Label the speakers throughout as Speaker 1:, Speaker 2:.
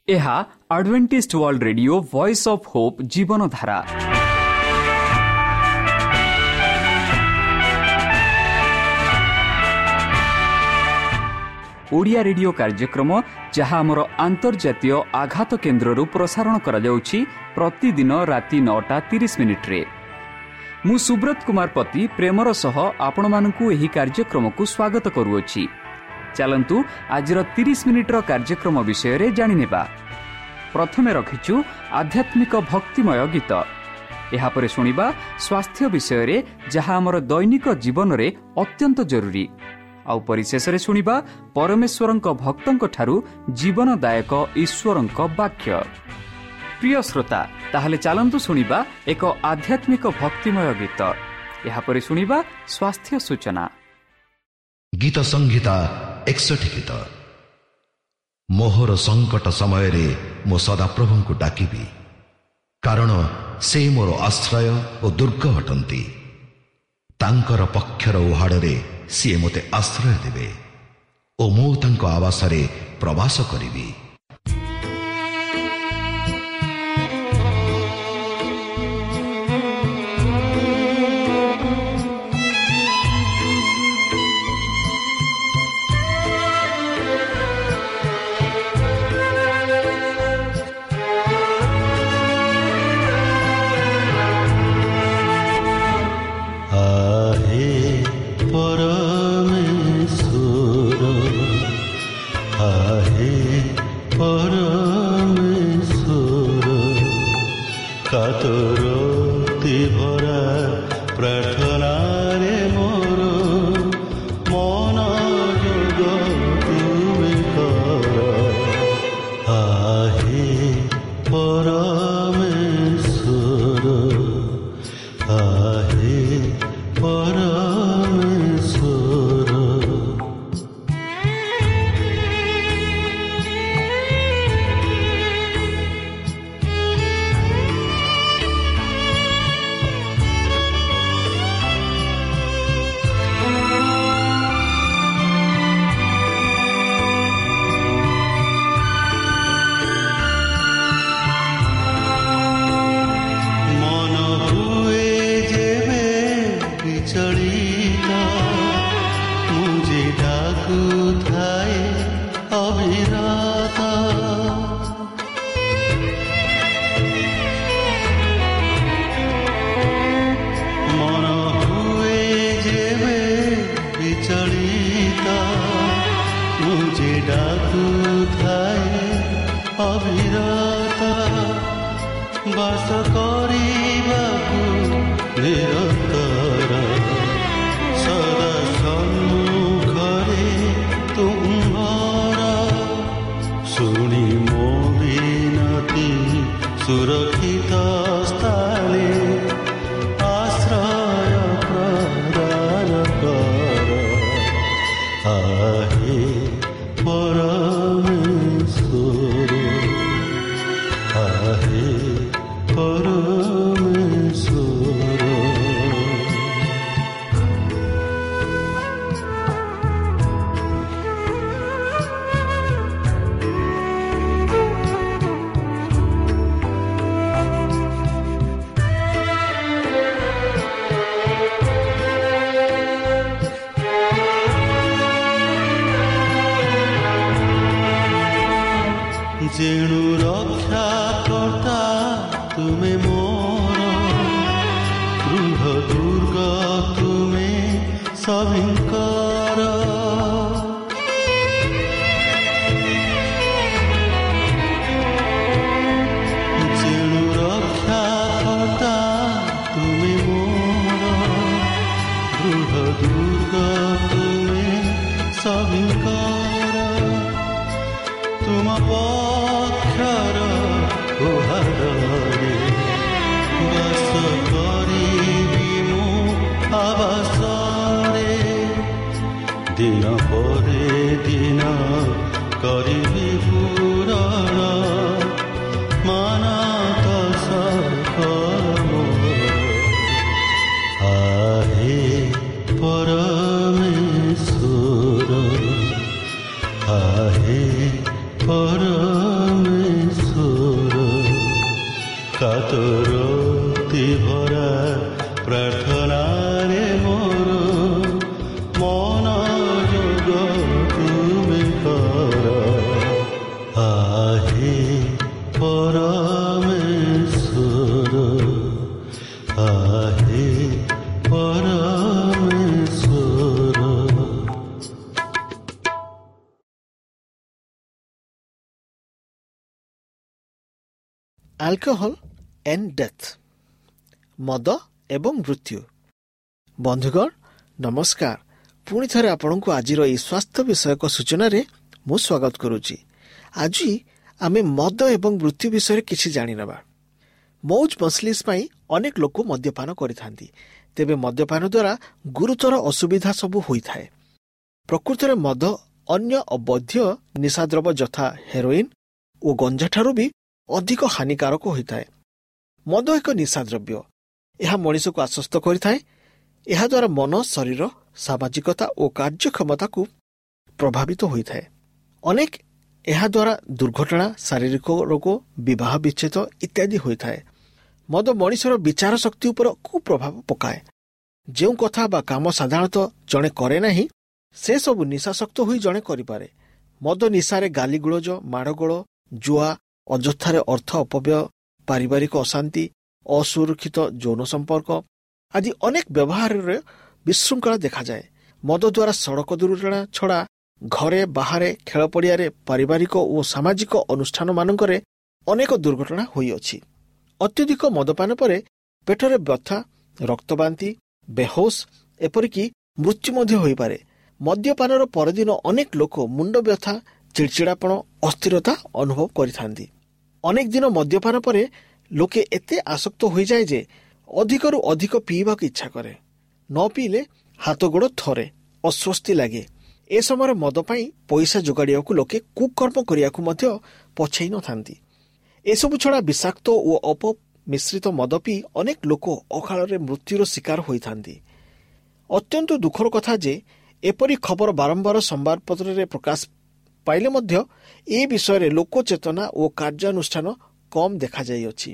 Speaker 1: ଏହା Adventist world radio voice of hope Jeevan Dhara. Odia radio କାର୍ଯ୍ୟକ୍ରମ ଯାହା ଆମର ଆନ୍ତର୍ଜାତୀୟ ଆଘାତ କେନ୍ଦ୍ରରୁ ପ୍ରସାରଣ କରାଯାଉଛି ପ୍ରତିଦିନ ରାତି 9:30 ମୁଁ ସୁବ୍ରତ କୁମାର ପତି ପ୍ରେମର ସହ ଆପଣମାନଙ୍କୁ ଏହି କାର୍ଯ୍ୟକ୍ରମକୁ ସ୍ୱାଗତ କରୁଅଛି। ଚାଲନ୍ତୁ ଆଜିର 30 ମିନିଟ୍ର କାର୍ଯ୍ୟକ୍ରମ ବିଷୟରେ ଜାଣିନେବା। ପ୍ରଥମେ ରଖିଛୁ ଆଧ୍ୟାତ୍ମିକ ଭକ୍ତିମୟ ଗୀତ। ଏହାପରେ ଶୁଣିବା ସ୍ୱାସ୍ଥ୍ୟ ବିଷୟରେ ଯାହା ଆମର ଦୈନିକ ଜୀବନରେ ଅତ୍ୟନ୍ତ ଜରୁରୀ। ଆଉ ପରିଶେଷରେ ଶୁଣିବା ପରମେଶ୍ୱରଙ୍କ ଭକ୍ତଙ୍କଠାରୁ ଜୀବନଦାୟକ ଈଶ୍ୱରଙ୍କ ବାକ୍ୟ। ପ୍ରିୟ ଶ୍ରୋତା, ତାହେଲେ ଚାଲନ୍ତୁ ଶୁଣିବା ଏକ ଆଧ୍ୟାତ୍ମିକ ଭକ୍ତିମୟ ଗୀତ। ଏହାପରେ ଶୁଣିବା ସ୍ୱାସ୍ଥ୍ୟ ସୂଚନା।
Speaker 2: ଗୀତ ସଂହିତା 61 ଗୀତ। ମୋହର ସଙ୍କଟ ସମୟରେ ମୁଁ ସଦାପ୍ରଭୁଙ୍କୁ ଡାକିବି, କାରଣ ସେ ମୋର ଆଶ୍ରୟ ଓ ଦୁର୍ଗ ଅଟନ୍ତି। ତାଙ୍କର ପକ୍ଷର ଉହାଡ଼ରେ ସିଏ ମୋତେ ଆଶ୍ରୟ ଦେବେ ଓ ମୁଁ ତାଙ୍କ ଆବାସରେ ପ୍ରବାସ କରିବି।
Speaker 3: କାତରତି ଭରା ପ୍ରାର୍ଥନାରେ ମୋର ମନ ଯୋଗ ତୁମେ କର। ଆହେ ପରମେଶ୍ୱର, ଆହେ ପରମେଶ୍ୱର। ବାସ କରିବାକୁ ନିରନ୍ତର ସଦା ସମ୍ମୁଖରେ ତୁମର। ଶୁଣି ମୋ ବିନତି ସୁରକ୍ଷିତ ସ୍ଥାନେ ଆଶ୍ରୟ ପ୍ରଦାନ କର। ଆହେ ପରମେଶ୍ୱର, ଆହେ ପରମେଶ୍ୱର। ଯେଣୁ ରକ୍ଷା କର୍ତ୍ତା ତୁମେ ମୋର, ଗୃହ ଦୁର୍ଗ ତୁମେ ସଭିଙ୍କର। ଯେଣୁ ରକ୍ଷା କର୍ତ୍ତା ତୁମେ ମୋର, ଗୃହ ଦୁର୍ଗ ତୁମେ ସଭିଙ୍କର। ତୁମ ପକ୍ଷର ଉହାଡ଼ରେ ବାସ କରିବି ମୁଁ ଆବାସରେ। ଦିନ ପରେ ଦିନ କରିବି ପୂରଣ ମାନତ ସକଳ। ଆହେ ପରମେଶ୍ୱର, ଆହେ ପରମେଶ୍ୱର। କାତରତି ଭରା ପ୍ରାର୍ଥନାରେ ମୋର ମନୋଯୋଗ ତୁମେ କର। ଆହେ ପରମେଶ୍ୱର, ଆହେ ପରମେଶ୍ୱର।
Speaker 4: ଆଲକୋହଲ ଏଣ୍ଡ ଡେଥ୍, ମଦ ଏବଂ ମୃତ୍ୟୁ। ବନ୍ଧୁଗଣ ନମସ୍କାର। ପୁଣି ଥରେ ଆପଣଙ୍କୁ ଆଜିର ଏହି ସ୍ୱାସ୍ଥ୍ୟ ବିଷୟକ ସୂଚନାରେ ମୁଁ ସ୍ୱାଗତ କରୁଛି। ଆଜି ଆମେ ମଦ ଏବଂ ମୃତ୍ୟୁ ବିଷୟରେ କିଛି ଜାଣିନେବା। ମୌଜ ମସଲିସ୍ ପାଇଁ ଅନେକ ଲୋକ ମଦ୍ୟପାନ କରିଥାନ୍ତି, ତେବେ ମଦ୍ୟପାନ ଦ୍ୱାରା ଗୁରୁତର ଅସୁବିଧା ସବୁ ହୋଇଥାଏ। ପ୍ରକୃତରେ ମଦ ଅନ୍ୟ ଅବୈଧ ନିଶାଦ୍ରବ୍ୟ ଯଥା ହେରୋଇନ୍ ଓ ଗଞ୍ଜାଠାରୁ ବି ଅଧିକ ହାନିକାରକ ହୋଇଥାଏ। ମଦ ଏକ ନିଶାଦ୍ରବ୍ୟ, ଏହା ମଣିଷକୁ ଆଶ୍ୱସ୍ତ କରିଥାଏ। ଏହାଦ୍ୱାରା ମନ, ଶରୀର, ସାମାଜିକତା ଓ କାର୍ଯ୍ୟକ୍ଷମତାକୁ ପ୍ରଭାବିତ ହୋଇଥାଏ। ଅନେକ ଏହାଦ୍ୱାରା ଦୁର୍ଘଟଣା, ଶାରୀରିକ ରୋଗ, ବିବାହ ବିଚ୍ଛେଦ ଇତ୍ୟାଦି ହୋଇଥାଏ। ମଦ ମଣିଷର ବିଚାର ଶକ୍ତି ଉପରେ କୁପ୍ରଭାବ ପକାଏ। ଯେଉଁ କଥା ବା କାମ ସାଧାରଣତଃ ଜଣେ କରେ ନାହିଁ, ସେସବୁ ନିଶାସକ୍ତ ହୋଇ ଜଣେ କରିପାରେ। ମଦ ନିଶାରେ ଗାଲିଗୁଳଜ, ମାଡ଼ଗୋଳ, ଜୁଆ, ଅଯଥାରେ ଅର୍ଥ ଅପବ୍ୟୟ, ପାରିବାରିକ ଅଶାନ୍ତି, ଅସୁରକ୍ଷିତ ଯୌନ ସମ୍ପର୍କ ଆଦି ଅନେକ ବ୍ୟବହାରରେ ବିଶୃଙ୍ଖଳା ଦେଖାଯାଏ। ମଦ ଦ୍ୱାରା ସଡ଼କ ଦୁର୍ଘଟଣା ଛଡ଼ା ଘରେ, ବାହାରେ, ଖେଳ ପଡ଼ିଆରେ, ପାରିବାରିକ ଓ ସାମାଜିକ ଅନୁଷ୍ଠାନମାନଙ୍କରେ ଅନେକ ଦୁର୍ଘଟଣା ହୋଇଅଛି। ଅତ୍ୟଧିକ ମଦପାନ ପରେ ପେଟରେ ବ୍ୟଥା, ରକ୍ତବାନ୍ତି, ବେହୋସ୍, ଏପରିକି ମୃତ୍ୟୁ ମଧ୍ୟ ହୋଇପାରେ। ମଦ୍ୟପାନର ପରଦିନ ଅନେକ ଲୋକ ମୁଣ୍ଡ ବ୍ୟଥା, ଚିଡ଼ଚିଡ଼ାପଣ, ଅସ୍ଥିରତା ଅନୁଭବ କରିଥାନ୍ତି। ଅନେକ ଦିନ ମଦ୍ୟପାନ ପରେ ଲୋକେ ଏତେ ଆସକ୍ତ ହୋଇଯାଏ ଯେ ଅଧିକରୁ ଅଧିକ ପିଇବାକୁ ଇଚ୍ଛା କରେ। ନ ପିଇଲେ ହାତ ଗୋଡ଼ ଥରେ, ଅସ୍ୱସ୍ତି ଲାଗେ। ଏ ସମୟରେ ମଦ ପାଇଁ ପଇସା ଯୋଗାଡ଼ିବାକୁ ଲୋକେ କୁକର୍ମ କରିବାକୁ ମଧ୍ୟ ପଛେଇ ନଥାନ୍ତି। ଏସବୁ ଛଡ଼ା ବିଷାକ୍ତ ଓ ଅପମିଶ୍ରିତ ମଦ ପିଇ ଅନେକ ଲୋକ ଅକାଳରେ ମୃତ୍ୟୁର ଶିକାର ହୋଇଥାନ୍ତି। ଅତ୍ୟନ୍ତ ଦୁଃଖର କଥା ଯେ ଏପରି ଖବର ବାରମ୍ବାର ସମ୍ବାଦପତ୍ରରେ ପ୍ରକାଶ ପାଇଲେ ମଧ୍ୟ ଏ ବିଷୟରେ ଲୋକ ଚେତନା ଓ କାର୍ଯ୍ୟାନୁଷ୍ଠାନ କମ୍ ଦେଖାଯାଇଅଛି।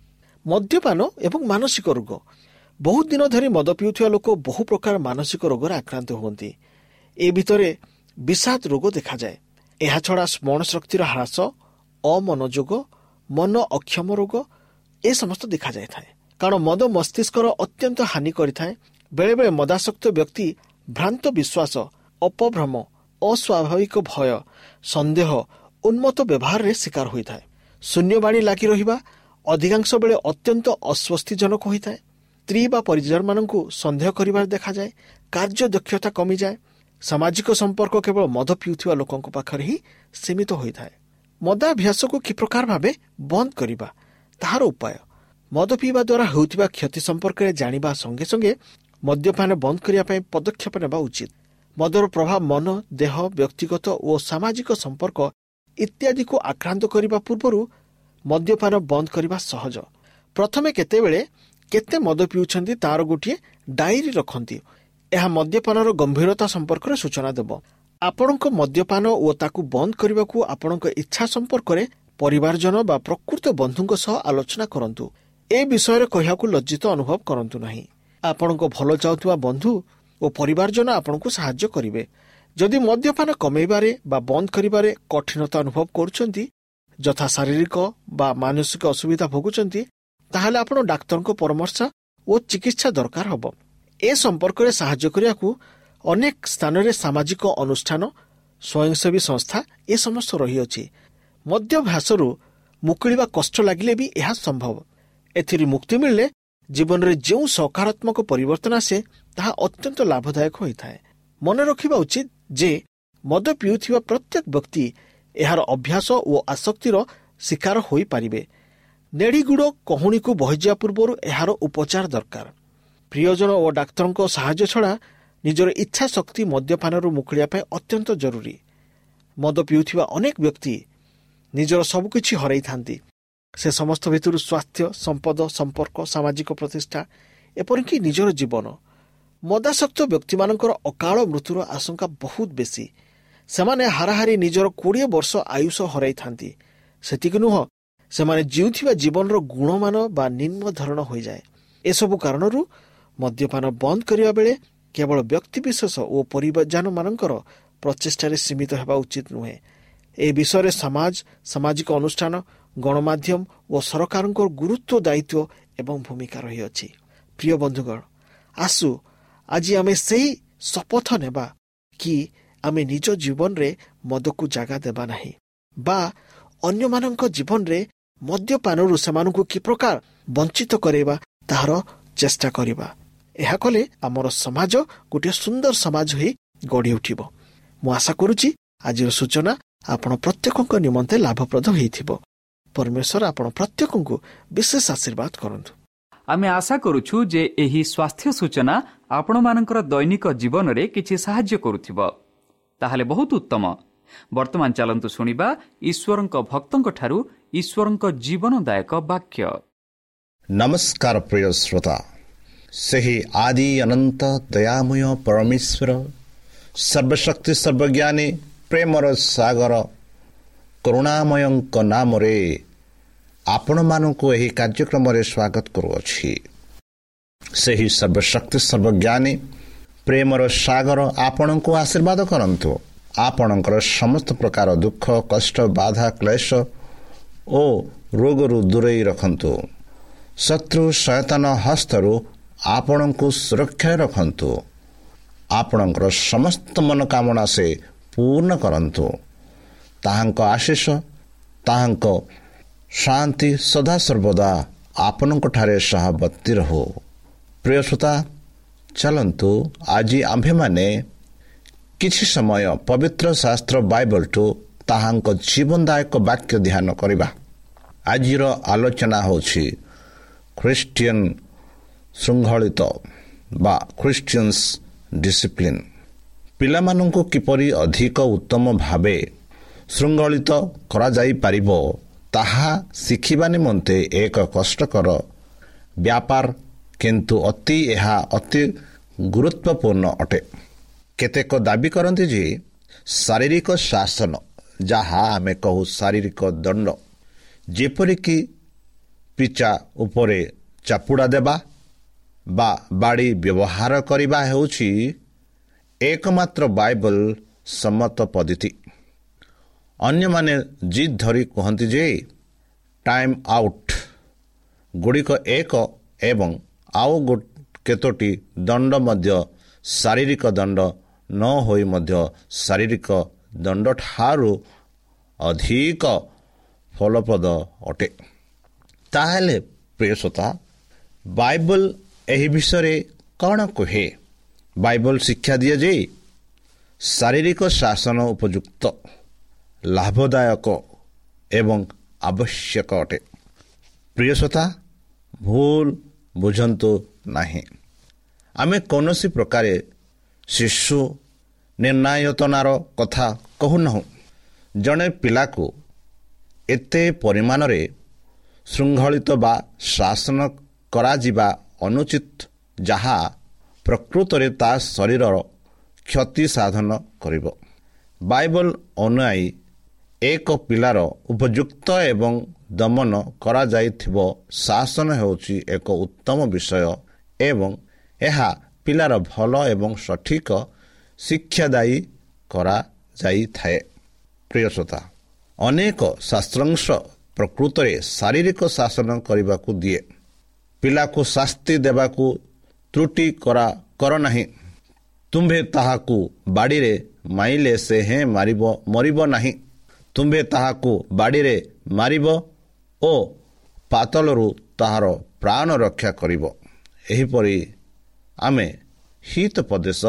Speaker 4: ମଦ୍ୟପାନ ଏବଂ ମାନସିକ ରୋଗ। ବହୁତ ଦିନ ଧରି ମଦ ପିଉଥିବା ଲୋକ ବହୁ ପ୍ରକାର ମାନସିକ ରୋଗରେ ଆକ୍ରାନ୍ତ ହୁଅନ୍ତି। ଏ ଭିତରେ ବିଷାଦ ରୋଗ ଦେଖାଯାଏ। ଏହାଛଡ଼ା ସ୍ମରଣ ଶକ୍ତିର ହ୍ରାସ, ଅମନୋଯୋଗ, ମନ ଅକ୍ଷମ ରୋଗ ଏ ସମସ୍ତ ଦେଖାଯାଇଥାଏ। କାରଣ ମଦ ମସ୍ତିଷ୍କର ଅତ୍ୟନ୍ତ ହାନି କରିଥାଏ। ବେଳେବେଳେ ମଦାସକ୍ତ ବ୍ୟକ୍ତି ଭ୍ରାନ୍ତ ବିଶ୍ୱାସ, ଅପଭ୍ରମ, ଅସ୍ୱାଭାବିକ ଭୟ, ସନ୍ଦେହ, ଉନ୍ମତ୍ତ ବ୍ୟବହାରରେ ଶିକାର ହୋଇଥାଏ। ଶୂନ୍ୟବାଣୀ ଲାଗି ରହିବା ଅଧିକାଂଶ ବେଳେ ଅତ୍ୟନ୍ତ ଅସ୍ୱସ୍ତିଜନକ ହୋଇଥାଏ। ସ୍ତ୍ରୀ ବା ପରିଜନମାନଙ୍କୁ ସନ୍ଦେହ କରିବାରେ ଦେଖାଯାଏ। କାର୍ଯ୍ୟ ଦକ୍ଷତା କମିଯାଏ। ସାମାଜିକ ସମ୍ପର୍କ କେବଳ ମଦ ପିଉଥିବା ଲୋକଙ୍କ ପାଖରେ ହିଁ ସୀମିତ ହୋଇଥାଏ। ମଦାଭ୍ୟାସକୁ କି ପ୍ରକାର ଭାବେ ବନ୍ଦ କରିବା, ତାହାର ଉପାୟ। ମଦ ପିଇବା ଦ୍ୱାରା ହେଉଥିବା କ୍ଷତି ସମ୍ପର୍କରେ ଜାଣିବା ସଙ୍ଗେ ସଙ୍ଗେ ମଦ୍ୟପାନ ବନ୍ଦ କରିବା ପାଇଁ ପଦକ୍ଷେପ ନେବା ଉଚିତ। ମଦର ପ୍ରଭାବ ମନ, ଦେହ, ବ୍ୟକ୍ତିଗତ ଓ ସାମାଜିକ ସମ୍ପର୍କ ଇତ୍ୟାଦିକୁ ଆକ୍ରାନ୍ତ କରିବା ପୂର୍ବରୁ ମଦ୍ୟପାନ ବନ୍ଦ କରିବା ସହଜ। ପ୍ରଥମେ କେତେବେଳେ କେତେ ମଦ ପିଉଛନ୍ତି ତାର ଗୋଟିଏ ଡାଏରୀ ରଖନ୍ତି। ଏହା ମଦ୍ୟପାନର ଗମ୍ଭୀରତା ସମ୍ପର୍କରେ ସୂଚନା ଦେବ। ଆପଣଙ୍କ ମଦ୍ୟପାନ ଓ ତାକୁ ବନ୍ଦ କରିବାକୁ ଆପଣଙ୍କ ଇଚ୍ଛା ସମ୍ପର୍କରେ ପରିବାରଜନ ବା ପ୍ରକୃତ ବନ୍ଧୁଙ୍କ ସହ ଆଲୋଚନା କରନ୍ତୁ। ଏ ବିଷୟରେ କହିବାକୁ ଲଜ୍ଜିତ ଅନୁଭବ କରନ୍ତୁ ନାହିଁ। ଆପଣଙ୍କ ଭଲ ଚାହୁଥିବା ବନ୍ଧୁ ଓ ପରିବାରଜନ ଆପଣଙ୍କୁ ସାହାଯ୍ୟ କରିବେ। ଯଦି ମଦ୍ୟପାନ କମାଇବାରେ ବା ବନ୍ଦ କରିବାରେ କଠିନତା ଅନୁଭବ କରୁଛନ୍ତି, ଯଥା ଶାରୀରିକ ବା ମାନସିକ ଅସୁବିଧା ଭୋଗୁଛନ୍ତି, ତାହେଲେ ଆପଣ ଡାକ୍ତରଙ୍କ ପରାମର୍ଶ ଓ ଚିକିତ୍ସା ଦରକାର ହେବ। ଏ ସମ୍ପର୍କରେ ସାହାଯ୍ୟ କରିବାକୁ ଅନେକ ସ୍ଥାନରେ ସାମାଜିକ ଅନୁଷ୍ଠାନ, ସ୍ୱୟଂସେବୀ ସଂସ୍ଥା ଏ ସମସ୍ତ ରହିଅଛି। ମଦ୍ୟାଭ୍ୟାସରୁ ମୁକୁଳିବା କଷ୍ଟ ଲାଗିଲେ ବି ଏହା ସମ୍ଭବ। ଏଥିରୁ ମୁକ୍ତି ମିଳିଲେ ଜୀବନରେ ଯେଉଁ ସକାରାତ୍ମକ ପରିବର୍ତ୍ତନ ଆସେ ତାହା ଅତ୍ୟନ୍ତ ଲାଭଦାୟକ ହୋଇଥାଏ। ମନେ ରଖିବା ଉଚିତ ଯେ ମଦ ପିଉଥିବା ପ୍ରତ୍ୟେକ ବ୍ୟକ୍ତି ଏହାର ଅଭ୍ୟାସ ଓ ଆସକ୍ତିର ଶିକାର ହୋଇପାରିବେ। ନେଡ଼ିଗୁଡ଼ କହୁଣୀକୁ ବହିଯିବା ପୂର୍ବରୁ ଏହାର ଉପଚାର ଦରକାର। ପ୍ରିୟଜନ ଓ ଡାକ୍ତରଙ୍କ ସାହାଯ୍ୟ ଛଡ଼ା ନିଜର ଇଚ୍ଛା ଶକ୍ତି ମଦ୍ୟପାନରୁ ମୁକୁଳିବା ପାଇଁ ଅତ୍ୟନ୍ତ ଜରୁରୀ। ମଦ ପିଉଥିବା ଅନେକ ବ୍ୟକ୍ତି ନିଜର ସବୁକିଛି ହରାଇଥାନ୍ତି। ସେ ସମସ୍ତ ଭିତରୁ ସ୍ୱାସ୍ଥ୍ୟ, ସମ୍ପଦ, ସମ୍ପର୍କ, ସାମାଜିକ ପ୍ରତିଷ୍ଠା, ଏପରିକି ନିଜର ଜୀବନ। ମଦାସକ୍ତ ବ୍ୟକ୍ତିମାନଙ୍କର ଅକାଳ ମୃତ୍ୟୁର ଆଶଙ୍କା ବହୁତ ବେଶୀ। ସେମାନେ ହାରାହାରି ନିଜର 20 ବର୍ଷ ଆୟୁଷ ହରାଇଥାନ୍ତି। ସେତିକି ନୁହଁ, ସେମାନେ ଜିଉଥିବା ଜୀବନର ଗୁଣମାନ ବା ନିମ୍ନ ଧରଣ ହୋଇଯାଏ। ଏସବୁ କାରଣରୁ ମଦ୍ୟପାନ ବନ୍ଦ କରିବା ବେଳେ କେବଳ ବ୍ୟକ୍ତିବିଶେଷ ଓ ପରିବାରମାନଙ୍କର ପ୍ରଚେଷ୍ଟାରେ ସୀମିତ ହେବା ଉଚିତ ନୁହେଁ। ଏ ବିଷୟରେ ସମାଜ, ସାମାଜିକ ଅନୁଷ୍ଠାନ, ଗଣମାଧ୍ୟମ ଓ ସରକାରଙ୍କ ଗୁରୁତ୍ୱ, ଦାୟିତ୍ୱ ଏବଂ ଭୂମିକା ରହିଅଛି। ପ୍ରିୟ ବନ୍ଧୁଗଣ, ଆସୁ ଆଜି ଆମେ ସେହି ଶପଥ ନେବା କି ଆମେ ନିଜ ଜୀବନରେ ମଦକୁ ଜାଗା ଦେବା ନାହିଁ ବା ଅନ୍ୟମାନଙ୍କ ଜୀବନରେ ମଦ୍ୟପାନରୁ ସେମାନଙ୍କୁ କି ପ୍ରକାର ବଞ୍ଚିତ କରାଇବା ତାହାର ଚେଷ୍ଟା କରିବା। ଏହା କଲେ ଆମର ସମାଜ ଗୋଟିଏ ସୁନ୍ଦର ସମାଜ ହୋଇ ଗଢ଼ି ଉଠିବ। ମୁଁ ଆଶା କରୁଛି ଆଜିର ସୂଚନା ଆପଣ ପ୍ରତ୍ୟେକଙ୍କ ନିମନ୍ତେ ଲାଭପ୍ରଦ ହୋଇଥିବ। ପରମେଶ୍ୱର ଆପଣ ପ୍ରତ୍ୟେକଙ୍କୁ ବିଶେଷ ଆଶୀର୍ବାଦ କରନ୍ତୁ।
Speaker 1: ଆମେ ଆଶା କରୁଛୁ ଯେ ଏହି ସ୍ୱାସ୍ଥ୍ୟ ସୂଚନା ଆପଣମାନଙ୍କର ଦୈନିକ ଜୀବନରେ କିଛି ସାହାଯ୍ୟ କରୁଥିବ। ତାହେଲେ ବହୁତ ଉତ୍ତମ। ବର୍ତ୍ତମାନ ଚାଲନ୍ତୁ ଶୁଣିବା ଈଶ୍ୱରଙ୍କ ଭକ୍ତଙ୍କଠାରୁ ଈଶ୍ୱରଙ୍କ ଜୀବନଦାୟକ ବାକ୍ୟ।
Speaker 5: ନମସ୍କାର ପ୍ରିୟ ଶ୍ରୋତା, ସେହି ଆଦି ଅନନ୍ତ ଦୟାମୟ ପରମେଶ୍ୱର, ସର୍ବଶକ୍ତି ସର୍ବଜ୍ଞାନୀ, ପ୍ରେମର ସାଗର, କରୁଣାମୟଙ୍କ ନାମରେ ଆପଣମାନଙ୍କୁ ଏହି କାର୍ଯ୍ୟକ୍ରମରେ ସ୍ୱାଗତ କରୁଅଛି। ସେହି ସର୍ବଶକ୍ତି ସର୍ବଜ୍ଞାନୀ, ପ୍ରେମର ସାଗର ଆପଣଙ୍କୁ ଆଶୀର୍ବାଦ କରନ୍ତୁ। ଆପଣଙ୍କର ସମସ୍ତ ପ୍ରକାର ଦୁଃଖ, କଷ୍ଟ, ବାଧା, କ୍ଲେଶ ଓ ରୋଗରୁ ଦୂରେଇ ରଖନ୍ତୁ। ଶତ୍ରୁ ଶୟତାନ ହସ୍ତରୁ ଆପଣଙ୍କୁ ସୁରକ୍ଷାରେ ରଖନ୍ତୁ। ଆପଣଙ୍କର ସମସ୍ତ ମନୋକାମନା ସେ ପୂର୍ଣ୍ଣ କରନ୍ତୁ। ତାହାଙ୍କ ଆଶୀଷ, ତାହାଙ୍କ ଶାନ୍ତି ସଦାସର୍ବଦା ଆପଣଙ୍କଠାରେ ସହବର୍ତ୍ତୀ ରହୁ। ପ୍ରିୟ ଶ୍ରୋତା, ଚାଲନ୍ତୁ ଆଜି ଆମ୍ଭେମାନେ କିଛି ସମୟ ପବିତ୍ର ଶାସ୍ତ୍ର ବାଇବଲଠୁ ତାହାଙ୍କ ଜୀବନଦାୟକ ବାକ୍ୟ ଧ୍ୟାନ କରିବା। ଆଜିର ଆଲୋଚନା ହେଉଛି ଖ୍ରୀଷ୍ଟିଆନ ଶୃଙ୍ଖଳିତ ବା ଖ୍ରୀଷ୍ଟିଆନ୍ସ ଡିସିପ୍ଲିନ୍। ପିଲାମାନଙ୍କୁ କିପରି ଅଧିକ ଉତ୍ତମ ଭାବେ ଶୃଙ୍ଖଳିତ କରାଯାଇପାରିବ ତାହା ଶିଖିବା ନିମନ୍ତେ ଏକ କଷ୍ଟକର ବ୍ୟାପାର, କିନ୍ତୁ ଏହା ଅତି ଗୁରୁତ୍ୱପୂର୍ଣ୍ଣ ଅଟେ। କେତେକ ଦାବି କରନ୍ତି ଯେ ଶାରୀରିକ ଶାସନ, ଯାହା ଆମେ କହୁ ଶାରୀରିକ ଦଣ୍ଡ, ଯେପରିକି ପିଚା ଉପରେ ଚାପୁଡ଼ା ଦେବା ବା ବାଡ଼ି ବ୍ୟବହାର କରିବା ହେଉଛି ଏକମାତ୍ର ବାଇବଲ ସମ୍ମତ ପଦ୍ଧତି। ଅନ୍ୟମାନେ ଜିଦ୍ ଧରି କୁହନ୍ତି ଯେ ଟାଇମ୍ ଆଉଟ୍ ଗୁଡ଼ିକ ଏକ ଏବଂ ଆଉ କେତୋଟି ଦଣ୍ଡ ମଧ୍ୟ ଶାରୀରିକ ଦଣ୍ଡ ନ ହୋଇ ମଧ୍ୟ ଶାରୀରିକ ଦଣ୍ଡଠାରୁ ଅଧିକ ଫଳପ୍ରଦ ଅଟେ। ତାହେଲେ ପ୍ରିୟ ଶ୍ରୋତା, ବାଇବଲ ଏହି ବିଷୟରେ କ'ଣ କୁହେ? ବାଇବଲ ଶିକ୍ଷା ଦିଏ ଯେ ଶାରୀରିକ ଶାସନ ଉପଯୁକ୍ତ, ଲାଭଦାୟକ ଏବଂ ଆବଶ୍ୟକ ଅଟେ। ପ୍ରିୟ ଶ୍ରୋତା, ଭୁଲ ବୁଝନ୍ତୁ ନାହିଁ। ଆମେ କୌଣସି ପ୍ରକାରେ ଶିଶୁ ନିର୍ଣ୍ଣାୟତନାର କଥା କହୁନାହୁଁ। ଜଣେ ପିଲାକୁ ଏତେ ପରିମାଣରେ ଶୃଙ୍ଖଳିତ ବା ଶାସନ କରାଯିବା ଅନୁଚିତ ଯାହା ପ୍ରକୃତରେ ତା ଶରୀରର କ୍ଷତି ସାଧନ କରିବ। ବାଇବଲ ଅନୁଯାୟୀ ଏକ ପିଲାର ଉପଯୁକ୍ତ ଏବଂ ଦମନ କରାଯାଇଥିବ ଶାସନ ହେଉଛି ଏକ ଉତ୍ତମ ବିଷୟ ଏବଂ ଏହା ପିଲାର ଭଲ ଏବଂ ସଠିକ ଶିକ୍ଷାଦାୟୀ କରାଯାଇଥାଏ। ପ୍ରିୟ ଶ୍ରୋତା, ଅନେକ ଶାସ୍ତ୍ରାଂଶ ପ୍ରକୃତରେ ଶାରୀରିକ ଶାସନ କରିବାକୁ ଦିଏ। ପିଲାକୁ ଶାସ୍ତି ଦେବାକୁ ତ୍ରୁଟି କର ନାହିଁ। ତୁମ୍ଭେ ତାହାକୁ ବାଡ଼ିରେ ମାଇଲେ ସେ ମରିବ ନାହିଁ। ତୁମ୍ଭେ ତାହାକୁ ବାଡ଼ିରେ ମାରିବ ଓ ପାତଳରୁ ତାହାର ପ୍ରାଣ ରକ୍ଷା କରିବ। ଏହିପରି ଆମେ ହିତୋପଦେଶ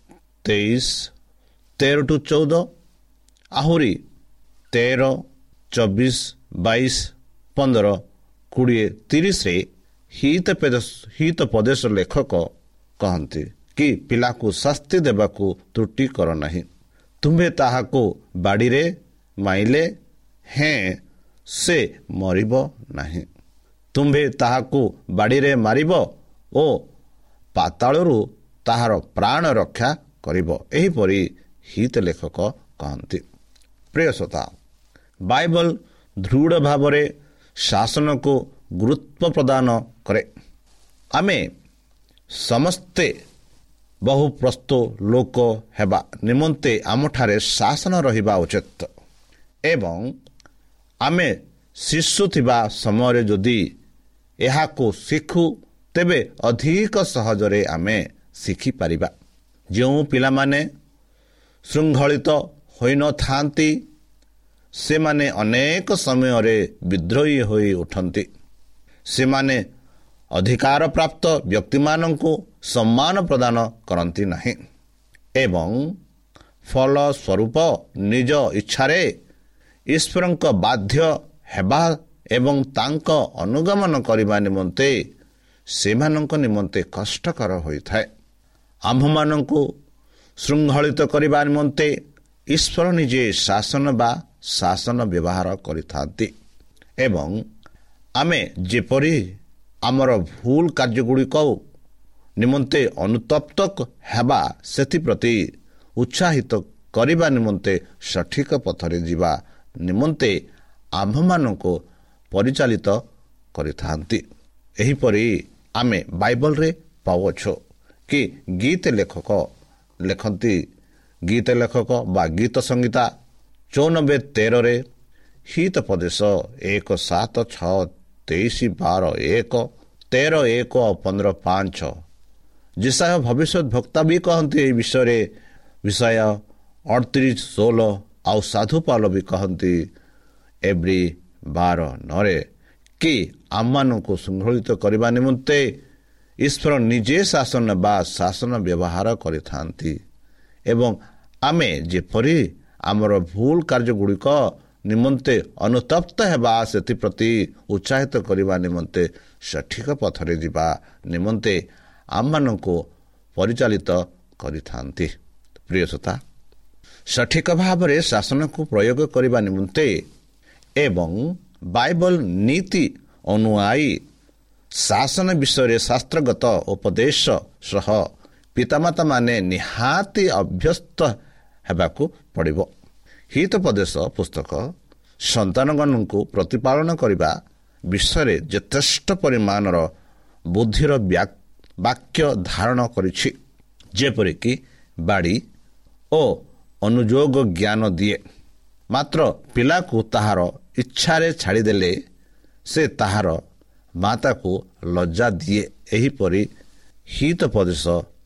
Speaker 5: 23:13-14, ଆହୁରି 13, 24, 22, 15, 20, 30ରେ ହିତୋପଦେଶ ଲେଖକ କହନ୍ତି କି ପିଲାକୁ ଶାସ୍ତି ଦେବାକୁ ତ୍ରୁଟି କର ନାହିଁ। ତୁମ୍ଭେ ତାହାକୁ ବାଡ଼ିରେ ମାଇଲେ ସେ ମରିବ ନାହିଁ। ତୁମ୍ଭେ ତାହାକୁ ବାଡ଼ିରେ ମାରିବ ଓ ପାତାଳରୁ ତାହାର ପ୍ରାଣ ରକ୍ଷା କରିବ। ଏହିପରି ହିତ ଲେଖକ କହନ୍ତି। ପ୍ରିୟ ଶ୍ରୋତା, ବାଇବଲ ଦୃଢ଼ ଭାବରେ ଶାସନକୁ ଗୁରୁତ୍ୱ ପ୍ରଦାନ କରେ। ଆମେ ସମସ୍ତେ ବହୁ ପ୍ରସ୍ତୁତ ଲୋକ ହେବା ନିମନ୍ତେ ଆମଠାରେ ଶାସନ ରହିବା ଉଚିତ ଏବଂ ଆମେ ଶିଶୁ ଥିବା ସମୟରେ ଯଦି ଏହାକୁ ଶିଖୁ ତେବେ ଅଧିକ ସହଜରେ ଆମେ ଶିଖିପାରିବା। ଯେଉଁ ପିଲାମାନେ ଶୃଙ୍ଖଳିତ ହୋଇନଥାନ୍ତି ସେମାନେ ଅନେକ ସମୟରେ ବିଦ୍ରୋହୀ ହୋଇ ଉଠନ୍ତି। ସେମାନେ ଅଧିକାରପ୍ରାପ୍ତ ବ୍ୟକ୍ତିମାନଙ୍କୁ ସମ୍ମାନ ପ୍ରଦାନ କରନ୍ତି ନାହିଁ ଏବଂ ଫଳସ୍ୱରୂପ ନିଜ ଇଚ୍ଛାରେ ଈଶ୍ୱରଙ୍କ ବାଧ୍ୟ ହେବା ଏବଂ ତାଙ୍କ ଅନୁଗମନ କରିବା ନିମନ୍ତେ ସେମାନଙ୍କ ନିମନ୍ତେ କଷ୍ଟକର ହୋଇଥାଏ। ଆମ୍ଭମାନଙ୍କୁ ଶୃଙ୍ଖଳିତ କରିବା ନିମନ୍ତେ ଈଶ୍ୱର ନିଜେ ଶାସନ ବ୍ୟବହାର କରିଥାନ୍ତି ଏବଂ ଆମେ ଯେପରି ଆମର ଭୁଲ କାର୍ଯ୍ୟଗୁଡ଼ିକ ନିମନ୍ତେ ଅନୁତପ୍ତ ହେବା ସେଥିପ୍ରତି ଉତ୍ସାହିତ କରିବା ନିମନ୍ତେ ସଠିକ ପଥରେ ଯିବା ନିମନ୍ତେ ଆମ୍ଭମାନଙ୍କୁ ପରିଚାଳିତ କରିଥାନ୍ତି। ଏହିପରି ଆମେ ବାଇବଲରେ ପାଉଛୁ କି ଗୀତ ଲେଖକ ବା ଗୀତ ସଂହିତା 94:13 ହିତୋପଦେଶ 1:7-6-23-12-1-13-1-15-5 ଯେଶାୟା ଭବିଷ୍ୟତ ବକ୍ତା ବି କହନ୍ତି ଏହି ବିଷୟ 38:16 ଆଉ ସାଧୁ ପାଉଲ ବି କହନ୍ତି ଏବ୍ରି 12:9 କି ଆମମାନଙ୍କୁ ଶୃଙ୍ଖଳିତ କରିବା ନିମନ୍ତେ ଈଶ୍ୱର ନିଜେ ଶାସନ ବ୍ୟବହାର କରିଥାନ୍ତି ଏବଂ ଆମେ ଯେପରି ଆମର ଭୁଲ କାର୍ଯ୍ୟଗୁଡ଼ିକ ନିମନ୍ତେ ଅନୁତପ୍ତ ହେବା ସେଥିପ୍ରତି ଉତ୍ସାହିତ କରିବା ନିମନ୍ତେ ସଠିକ ପଥରେ ଯିବା ନିମନ୍ତେ ଆମମାନଙ୍କୁ ପରିଚାଳିତ କରିଥାନ୍ତି। ପ୍ରିୟ ଶ୍ରୋତା, ସଠିକ ଭାବରେ ଶାସନକୁ ପ୍ରୟୋଗ କରିବା ନିମନ୍ତେ ଏବଂ ବାଇବଲ ନୀତି ଅନୁଯାୟୀ ଶାସନ ବିଷୟରେ ଶାସ୍ତ୍ରଗତ ଉପଦେଶ ସହ ପିତାମାତାମାନେ ନିହାତି ଅଭ୍ୟସ୍ତ ହେବାକୁ ପଡ଼ିବ। ହିତୋପଦେଶ ପୁସ୍ତକ ସନ୍ତାନଗଣଙ୍କୁ ପ୍ରତିପାଳନ କରିବା ବିଷୟରେ ଯଥେଷ୍ଟ ପରିମାଣର ବୁଦ୍ଧିର ବାକ୍ୟ ଧାରଣ କରିଛି, ଯେପରିକି ବାଡ଼ି ଓ ଅନୁଯୋଗ ଜ୍ଞାନ ଦିଏ। ମାତ୍ର ପିଲାକୁ ତାହାର ଇଚ୍ଛାରେ ଛାଡ଼ିଦେଲେ ସେ ତାହାର ମାତାକୁ ଲଜ୍ଜା ଦିଏ। ଏହିପରି ହିତୋପଦେଶ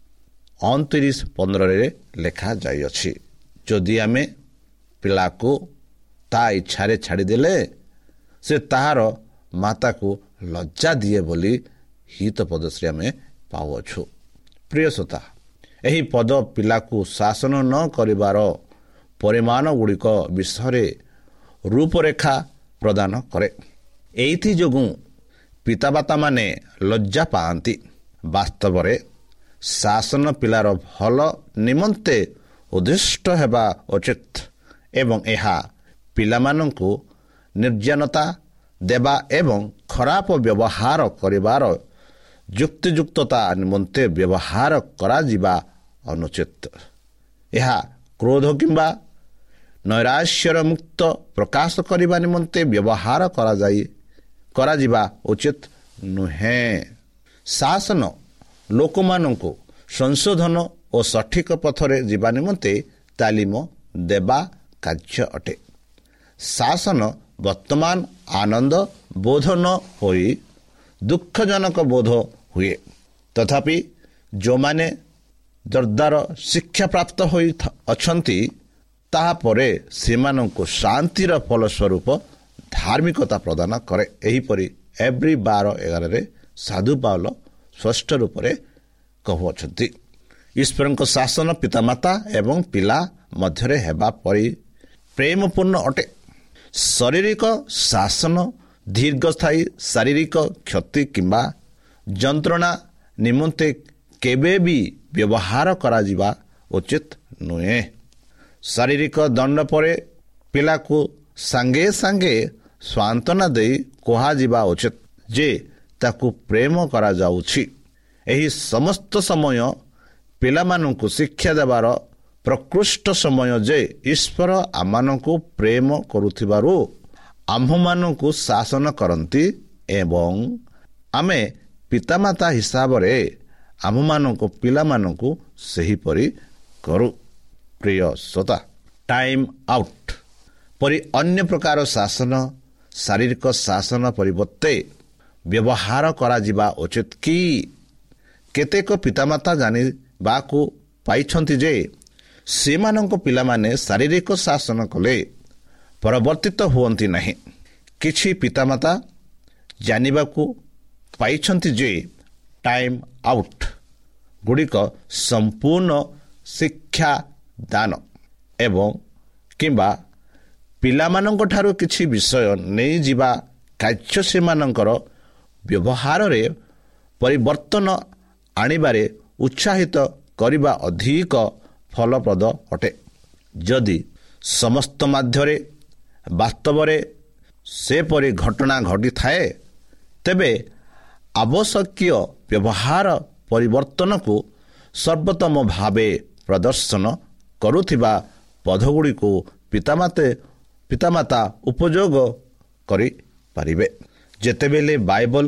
Speaker 5: 29:15 ଲେଖାଯାଇଅଛି। ଯଦି ଆମେ ପିଲାକୁ ତା ଇଚ୍ଛାରେ ଛାଡ଼ିଦେଲେ ସେ ତାହାର ମାତାକୁ ଲଜ୍ଜା ଦିଏ ବୋଲି ହିତୋପଦେଶରେ ଆମେ ପାଉଅଛୁ। ପ୍ରିୟ ଶ୍ରୋତା, ଏହି ପଦ ପିଲାକୁ ଶାସନ ନ କରିବାର ପରିମାଣ ଗୁଡ଼ିକ ବିଷୟରେ ରୂପରେଖା ପ୍ରଦାନ କରେ। ଏଇଥିଯୋଗୁଁ ପିତାମାତାମାନେ ଲଜ୍ଜା ପାଆନ୍ତି। ବାସ୍ତବରେ ଶାସନ ପିଲାର ଭଲ ନିମନ୍ତେ ଉଦ୍ଦିଷ୍ଟ ହେବା ଉଚିତ ଏବଂ ଏହା ପିଲାମାନଙ୍କୁ ନିର୍ଜନତା ଦେବା ଏବଂ ଖରାପ ବ୍ୟବହାର କରିବାର ଯୁକ୍ତିଯୁକ୍ତତା ନିମନ୍ତେ ବ୍ୟବହାର କରାଯିବା ଅନୁଚିତ। ଏହା କ୍ରୋଧ କିମ୍ବା ନୈରାଶ୍ୟର ମୁକ୍ତ ପ୍ରକାଶ କରିବା ନିମନ୍ତେ ବ୍ୟବହାର କରାଯିବା ଉଚିତ ନୁହେଁ। ଶାସନ ଲୋକମାନଙ୍କୁ ସଂଶୋଧନ ଓ ସଠିକ ପଥରେ ଯିବା ନିମନ୍ତେ ତାଲିମ ଦେବା କାର୍ଯ୍ୟ ଅଟେ। ଶାସନ ବର୍ତ୍ତମାନ ଆନନ୍ଦ ବୋଧ ନ ହୋଇ ଦୁଃଖଜନକ ବୋଧ ହୁଏ। ତଥାପି ଯେଉଁମାନେ ଜୋରଦାର ଶିକ୍ଷାପ୍ରାପ୍ତ ହୋଇ ଅଛନ୍ତି ତାହାପରେ ସେମାନଙ୍କୁ ଶାନ୍ତିର ଫଳସ୍ୱରୂପ ଧାର୍ମିକତା ପ୍ରଦାନ କରେ। ଏହିପରି ଏବ୍ରି 12:11 ସାଧୁ ପାଉଲ ସ୍ପଷ୍ଟ ରୂପରେ କହୁଅଛନ୍ତି। ଈଶ୍ୱରଙ୍କ ଶାସନ ପିତାମାତା ଏବଂ ପିଲା ମଧ୍ୟରେ ହେବା ପରି ପ୍ରେମପୂର୍ଣ୍ଣ ଅଟେ। ଶାରୀରିକ ଶାସନ ଦୀର୍ଘସ୍ଥାୟୀ ଶାରୀରିକ କ୍ଷତି କିମ୍ବା ଯନ୍ତ୍ରଣା ନିମନ୍ତେ କେବେ ବି ବ୍ୟବହାର କରାଯିବା ଉଚିତ ନୁହେଁ। ଶାରୀରିକ ଦଣ୍ଡ ପରେ ପିଲାକୁ ସାଙ୍ଗେ ସାଙ୍ଗେ ସାନ୍ତ୍ୱନା ଦେଇ କୁହାଯିବା ଉଚିତ ଯେ ତାକୁ ପ୍ରେମ କରାଯାଉଛି। ଏହି ସମସ୍ତ ସମୟ ପିଲାମାନଙ୍କୁ ଶିକ୍ଷା ଦେବାର ପ୍ରକୃଷ୍ଟ ସମୟ ଯେ ଈଶ୍ୱର ଆମମାନଙ୍କୁ ପ୍ରେମ କରୁଥିବାରୁ ଆମ୍ଭମାନଙ୍କୁ ଶାସନ କରନ୍ତି ଏବଂ ଆମେ ପିତାମାତା ହିସାବରେ ଆମମାନଙ୍କ ପିଲାମାନଙ୍କୁ ସେହିପରି କରୁ। ପ୍ରିୟ ଶ୍ରୋତା, ଟାଇମ୍ ଆଉଟ୍ ପରି ଅନ୍ୟ ପ୍ରକାର ଶାସନ ଶାରୀରିକ ଶାସନ ପରିବର୍ତ୍ତେ ବ୍ୟବହାର କରାଯିବା ଉଚିତ କି? କେତେକ ପିତାମାତା ଜାଣିବାକୁ ପାଇଛନ୍ତି ଯେ ସେମାନଙ୍କ ପିଲାମାନେ ଶାରୀରିକ ଶାସନ କଲେ ପରିବର୍ତ୍ତିତ ହୁଅନ୍ତି ନାହିଁ। କିଛି ପିତାମାତା ଜାଣିବାକୁ ପାଇଛନ୍ତି ଯେ ଟାଇମ୍ ଆଉଟ୍ ଗୁଡ଼ିକ ସମ୍ପୂର୍ଣ୍ଣ ଶିକ୍ଷାଦାନ ଏବଂ କିମ୍ବା ପିଲାମାନଙ୍କଠାରୁ କିଛି ବିଷୟ ନେଇଯିବା କାର୍ଯ୍ୟ ସେମାନଙ୍କର ବ୍ୟବହାରରେ ପରିବର୍ତ୍ତନ ଆଣିବାରେ ଉତ୍ସାହିତ କରିବା ଅଧିକ ଫଳପ୍ରଦ ଅଟେ। ଯଦି ସମସ୍ତ ମଧ୍ୟରେ ବାସ୍ତବରେ ସେପରି ଘଟଣା ଘଟିଥାଏ, ତେବେ ଆବଶ୍ୟକୀୟ ବ୍ୟବହାର ପରିବର୍ତ୍ତନକୁ ସର୍ବୋତ୍ତମ ଭାବେ ପ୍ରଦର୍ଶନ କରୁଥିବା ପଦଗୁଡ଼ିକୁ ପିତାମାତା ଉପଯୋଗ କରିପାରିବେ। ଯେତେବେଳେ ବାଇବଲ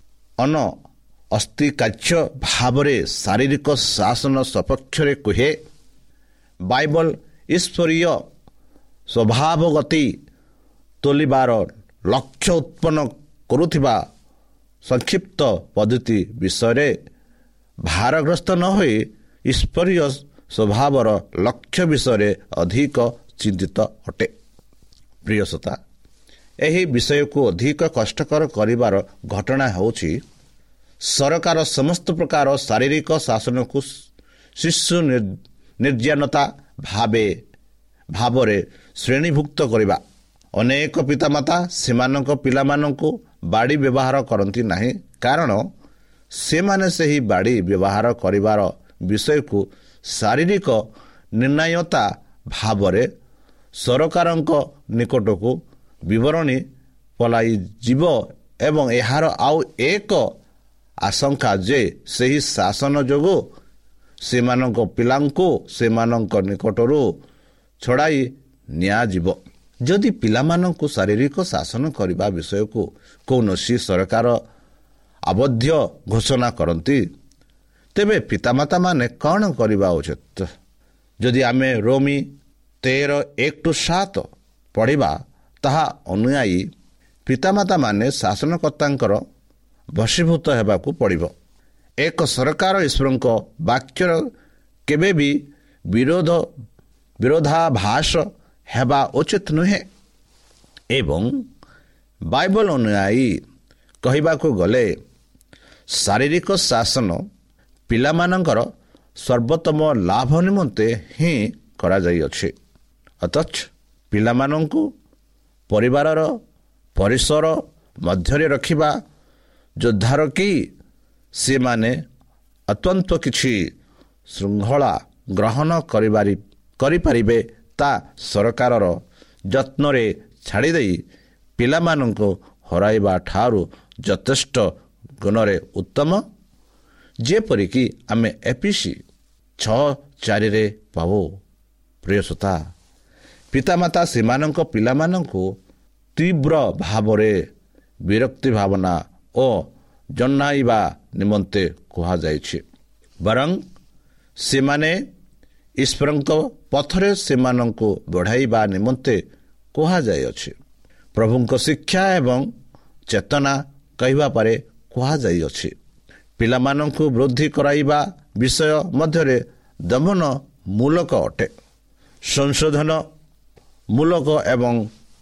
Speaker 5: ଅସ୍ଥିକାର୍ଯ୍ୟ ଭାବରେ ଶାରୀରିକ ଶାସନ ସପକ୍ଷରେ କୁହେ, ବାଇବଲ ଈଶ୍ୱରୀୟ ସ୍ୱଭାବଗତି ତୋଲିବାର ଲକ୍ଷ୍ୟ ଉତ୍ପନ୍ନ କରୁଥିବା ସଂକ୍ଷିପ୍ତ ପଦ୍ଧତି ବିଷୟରେ ଭାରଗ୍ରସ୍ତ ନ ହୋଇ ଈଶ୍ୱରୀୟ ସ୍ୱଭାବର ଲକ୍ଷ୍ୟ ବିଷୟରେ ଅଧିକ ଚିନ୍ତିତ ଅଟେ। ପ୍ରିୟ ଶ୍ରୋତା, ଏହି ବିଷୟକୁ ଅଧିକ କଷ୍ଟକର କରିବାର ଘଟଣା ହେଉଛି ସରକାର ସମସ୍ତ ପ୍ରକାର ଶାରୀରିକ ଶାସନକୁ ଶିଶୁ ନିର୍ଯାତନା ଭାବରେ ଶ୍ରେଣୀଭୁକ୍ତ କରିବା। ଅନେକ ପିତାମାତା ସେମାନଙ୍କ ପିଲାମାନଙ୍କୁ ବାଡ଼ି ବ୍ୟବହାର କରନ୍ତି ନାହିଁ, କାରଣ ସେମାନେ ସେହି ବାଡ଼ି ବ୍ୟବହାର କରିବାର ବିଷୟକୁ ଶାରୀରିକ ନିର୍ଣ୍ଣାୟତା ଭାବରେ ସରକାରଙ୍କ ନିକଟକୁ ବିବରଣୀ ପଳାଇଯିବ ଏବଂ ଏହାର ଆଉ ଏକ ଆଶଙ୍କା ଯେ ସେହି ଶାସନ ଯୋଗୁଁ ସେମାନଙ୍କ ପିଲାଙ୍କୁ ସେମାନଙ୍କ ନିକଟରୁ ଛଡ଼ାଇ ନିଆଯିବ। ଯଦି ପିଲାମାନଙ୍କୁ ଶାରୀରିକ ଶାସନ କରିବା ବିଷୟକୁ କୌଣସି ସରକାର ଆବଦ୍ଧ ଘୋଷଣା କରନ୍ତି, ତେବେ ପିତାମାତାମାନେ କ'ଣ କରିବା ଉଚିତ? ଯଦି ଆମେ ରୋମୀ 13:1-7 ପଢ଼ିବା, ତାହା ଅନୁଯାୟୀ ପିତାମାତାମାନେ ଶାସନକର୍ତ୍ତାଙ୍କର ବଶୀଭୂତ ହେବାକୁ ପଡ଼ିବ। ଏକ ସରକାର ଈଶ୍ୱରଙ୍କ ବାକ୍ୟର କେବେ ବି ବିରୋଧାଭାସ ହେବା ଉଚିତ ନୁହେଁ ଏବଂ ବାଇବଲ ଅନୁଯାୟୀ କହିବାକୁ ଗଲେ ଶାରୀରିକ ଶାସନ ପିଲାମାନଙ୍କର ସର୍ବୋତ୍ତମ ଲାଭ ନିମନ୍ତେ ହିଁ କରାଯାଇଅଛି। ଅଥଚ ପିଲାମାନଙ୍କୁ ପରିବାରର ପରିସର ମଧ୍ୟରେ ରଖିବା ଯୋଦ୍ଧାର କି ସେମାନେ ଅତ୍ୟନ୍ତ କିଛି ଶୃଙ୍ଖଳା ଗ୍ରହଣ କରିପାରିବେ ତା ସରକାରର ଯତ୍ନରେ ଛାଡ଼ିଦେଇ ପିଲାମାନଙ୍କୁ ହରାଇବା ଠାରୁ ଯଥେଷ୍ଟ ଗୁଣରେ ଉତ୍ତମ। ଯେପରିକି ଆମେ ଏଫେସୀ 6:4 ପାଉ। ପ୍ରିୟ ଶ୍ରୋତା, ପିତାମାତା ସେମାନଙ୍କ ପିଲାମାନଙ୍କୁ ତୀବ୍ର ଭାବରେ ବିରକ୍ତି ଭାବନା ଓ ଜଣାଇବା ନିମନ୍ତେ କୁହାଯାଇଛି, ବରଂ ସେମାନେ ଈଶ୍ୱରଙ୍କ ପଥରେ ସେମାନଙ୍କୁ ବଢ଼ାଇବା ନିମନ୍ତେ କୁହାଯାଇଅଛି। ପ୍ରଭୁଙ୍କ ଶିକ୍ଷା ଏବଂ ଚେତନା କହିବା ପରେ କୁହାଯାଇଅଛି। ପିଲାମାନଙ୍କୁ ବୃଦ୍ଧି କରାଇବା ବିଷୟ ମଧ୍ୟରେ ଦମନ ମୂଳକ ଅଟେ, ସଂଶୋଧନ ମୂଳକ ଏବଂ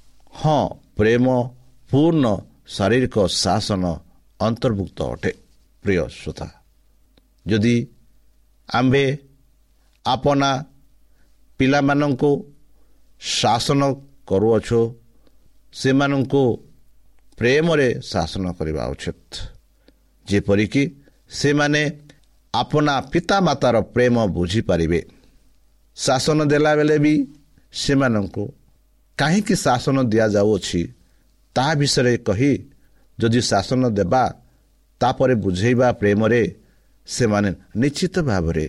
Speaker 5: ପ୍ରେମ ପୂର୍ଣ୍ଣ ଶାରୀରିକ ଶାସନ ଅନ୍ତର୍ଭୁକ୍ତ ଅଟେ। ପ୍ରିୟ ଶ୍ରୋତା, ଯଦି ଆମ୍ଭେ ଆପଣା ପିଲାମାନଙ୍କୁ ଶାସନ କରୁଅଛୁ, ସେମାନଙ୍କୁ ପ୍ରେମରେ ଶାସନ କରିବା ଉଚିତ, ଯେପରିକି ସେମାନେ ଆପଣା ପିତାମାତାର ପ୍ରେମ ବୁଝିପାରିବେ। ଶାସନ ଦେଲାବେଳେ ବି ସେମାନଙ୍କୁ କାହିଁକି ଶାସନ ଦିଆଯାଉଅଛି ତାହା ବିଷୟରେ କହି ଯଦି ଶାସନ ଦେବା ତାପରେ ବୁଝେଇବା ପ୍ରେମରେ, ସେମାନେ ନିଶ୍ଚିତ ଭାବରେ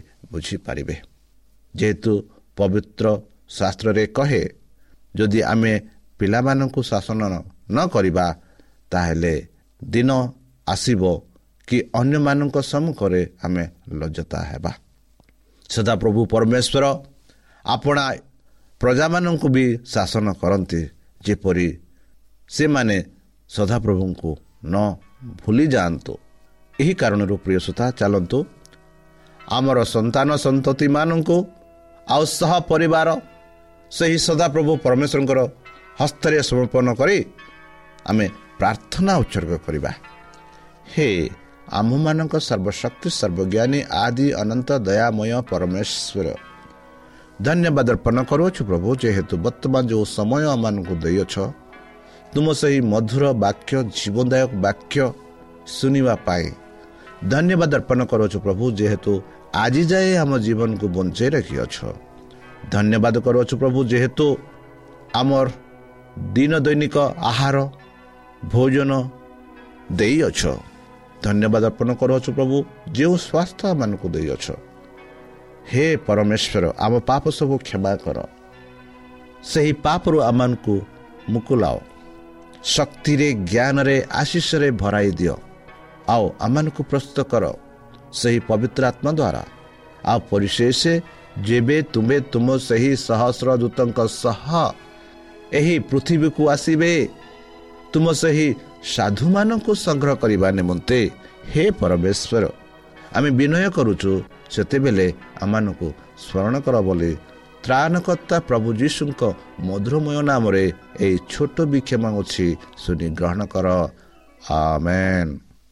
Speaker 5: ବୁଝିପାରିବେ। ଯେହେତୁ ପବିତ୍ର ଶାସ୍ତ୍ରରେ କହେ, ଯଦି ଆମେ ପିଲାମାନଙ୍କୁ ଶାସନ ନ କରିବା, ତାହେଲେ ଦିନ ଆସିବ କି ଅନ୍ୟମାନଙ୍କ ସମ୍ମୁଖରେ ଆମେ ଲଜ୍ଜିତ ହେବା। ସଦାପ୍ରଭୁ ପରମେଶ୍ୱର ଆପଣା ପ୍ରଜାମାନଙ୍କୁ ବି ଶାସନ କରନ୍ତି, ଯେପରି ସେମାନେ ସଦାପ୍ରଭୁଙ୍କୁ ନ ଭୁଲି ଯାଆନ୍ତୁ। ଏହି କାରଣରୁ ପ୍ରିୟ ଶ୍ରୋତା, ଚାଲନ୍ତୁ ଆମର ସନ୍ତାନ ସନ୍ତତିମାନଙ୍କୁ ଆଉ ସହ ପରିବାର ସେହି ସଦାପ୍ରଭୁ ପରମେଶ୍ୱରଙ୍କର ହସ୍ତରେ ସମର୍ପଣ କରି ଆମେ ପ୍ରାର୍ଥନା ଉତ୍ସର୍ଗ କରିବା। ହେ ଆମମାନଙ୍କ ସର୍ବଶକ୍ତି ସର୍ବଜ୍ଞାନୀ ଆଦି ଅନନ୍ତ ଦୟାମୟ ପରମେଶ୍ୱର, ଧନ୍ୟବାଦ ଅର୍ପଣ କରୁଅଛୁ ପ୍ରଭୁ, ଯେହେତୁ ବର୍ତ୍ତମାନ ଯେଉଁ ସମୟ ଆମମାନଙ୍କୁ ଦେଇଅଛ, ତୁମ ସେହି ମଧୁର ବାକ୍ୟ, ଜୀବନଦାୟକ ବାକ୍ୟ ଶୁଣିବା ପାଇଁ ଧନ୍ୟବାଦ ଅର୍ପଣ କରୁଅଛୁ ପ୍ରଭୁ, ଯେହେତୁ ଆଜି ଯାଏ ଆମ ଜୀବନକୁ ବଞ୍ଚାଇ ରଖିଅଛ। ଧନ୍ୟବାଦ କରୁଅଛୁ ପ୍ରଭୁ, ଯେହେତୁ ଆମର ଦିନ ଦୈନିକ ଆହାର ଭୋଜନ ଦେଇଅଛ। ଧନ୍ୟବାଦ ଅର୍ପଣ କରୁଅଛୁ ପ୍ରଭୁ, ଯେଉଁ ସ୍ୱାସ୍ଥ୍ୟ ଆମମାନଙ୍କୁ ଦେଇଅଛ। ହେ ପରମେଶ୍ୱର, ଆମ ପାପ ସବୁ କ୍ଷମା କର, ସେହି ପାପରୁ ଆମମାନଙ୍କୁ ମୁକୁଲାଅ, ଶକ୍ତିରେ ଜ୍ଞାନରେ ଆଶିଷରେ ଭରାଇ ଦିଅ, ଆଉ ଆମମାନଙ୍କୁ ପ୍ରସ୍ତୁତ କର ସେହି ପବିତ୍ର ଆତ୍ମା ଦ୍ୱାରା। ଆଉ ପରିଶେଷ ଯେବେ ତୁମେ ତୁମ ସେହି ସହସ୍ର ଦୂତଙ୍କ ସହ ଏହି ପୃଥିବୀକୁ ଆସିବେ, ତୁମ ସେହି ସାଧୁମାନଙ୍କୁ ସଂଗ୍ରହ କରିବା ନିମନ୍ତେ, ହେ ପରମେଶ୍ୱର ଆମେ ବିନୟ କରୁଛୁ, ସେତେବେଳେ ଆମମାନଙ୍କୁ ସ୍ମରଣ କର ବୋଲି ତ୍ରାଣକର୍ତ୍ତା ପ୍ରଭୁ ଯୀଶୁଙ୍କ ମଧୁରମୟ ନାମରେ ଏହି ଛୋଟ ବିକ୍ଷମ ଅଛି, ଶୁଣି ଗ୍ରହଣ କର। ଆମେନ୍।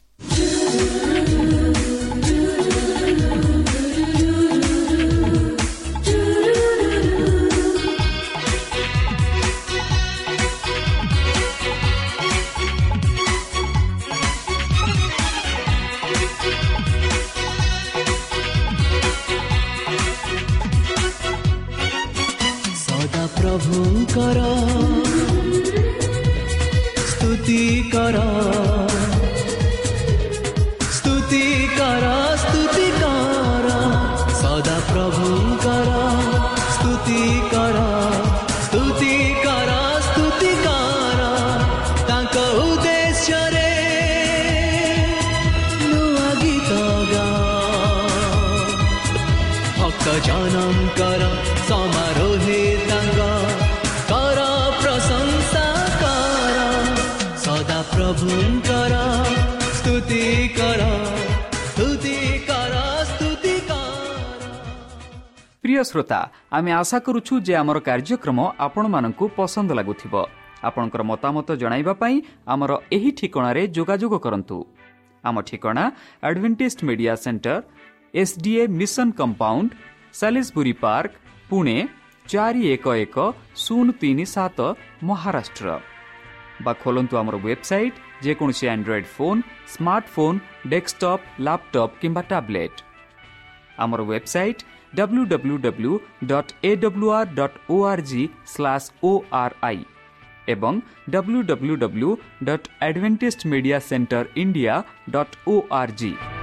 Speaker 6: ପ୍ରଭୁଙ୍କର ସ୍ତୁତି କର, ସ୍ତୁତି କର, ସ୍ତୁତି କର, ସଦା ପ୍ରଭୁଙ୍କର ସ୍ତୁତି କର, ସ୍ତୁତି କର, ସ୍ତୁତି କର, ତାଙ୍କ ଉଦ୍ଦେଶ୍ୟରେ ନୂଆ ଗୀତ ଗାଅ, ଭକ୍ତ ଜନଙ୍କର ସମାରୋହେ ତାଙ୍କ କର ପ୍ରଶଂସା କର, ସଦା ପ୍ରଭୁଙ୍କର ସ୍ତୁତି କର, ସ୍ତୁତି କର, ସ୍ତୁତି କର।
Speaker 1: প্রিয় শ্রোতা, আমি আশা করুছু যে আমার কার্যক্রম আপনার পসন্দ লাগুথিব। আপনার মতামত জনাইবা পাই আমার এই ঠিকଣାরে যোগাযোগ করন্তু। আম ঠিকଣା Adventist media centre, SDA mission compound, Salisbury park, Pune 411037 Maharashtra. বা খোলন্তু আমার ওয়েবসাইট, যেকোনসি Android phone, smartphone, desktop, laptop কিংবা ট্যাবলেট। আমার ওয়েবসাইট www.awr.org/ori এবং www.adventistmediacenterindia.org।